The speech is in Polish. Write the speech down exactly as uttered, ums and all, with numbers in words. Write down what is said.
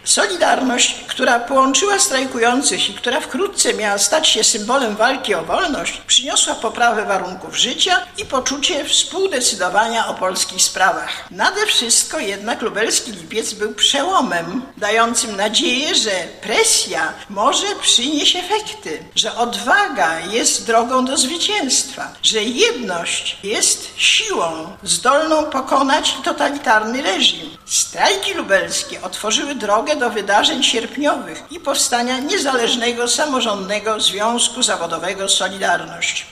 Solidarność, która połączyła strajkujących i która wkrótce miała stać się symbolem walki o wolność, przyniosła poprawę warunków życia i poczucie współdecydowania o polskich sprawach. Nade wszystko jednak lubelski lipiec był przełomem, dającym nadzieję, że presja może przynieść efekty, że odwaga jest drogą do zwycięstwa, że jedność jest siłą zdolną pokonać totalitarny reżim. Strajki lubelskie otworzyły drogę do wydarzeń sierpniowych i powstania niezależnego, samorządnego Związku Zawodowego Solidarność.